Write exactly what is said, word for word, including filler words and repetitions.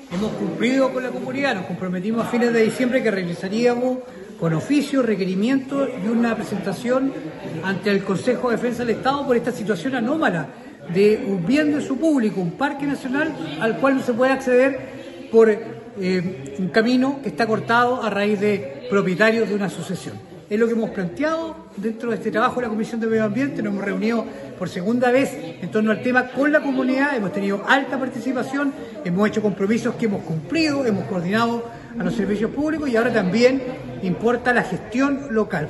Hemos cumplido con la comunidad, nos comprometimos a fines de diciembre que realizaríamos con oficio, requerimiento y una presentación ante el Consejo de Defensa del Estado por esta situación anómala de un bien de su público, un parque nacional al cual no se puede acceder por eh, un camino que está cortado a raíz de propietarios de una sucesión. Es lo que hemos planteado dentro de este trabajo de la Comisión de Medio Ambiente. Nos hemos reunido por segunda vez en torno al tema con la comunidad, hemos tenido alta participación, hemos hecho compromisos que hemos cumplido, hemos coordinado a los servicios públicos y ahora también importa la gestión local.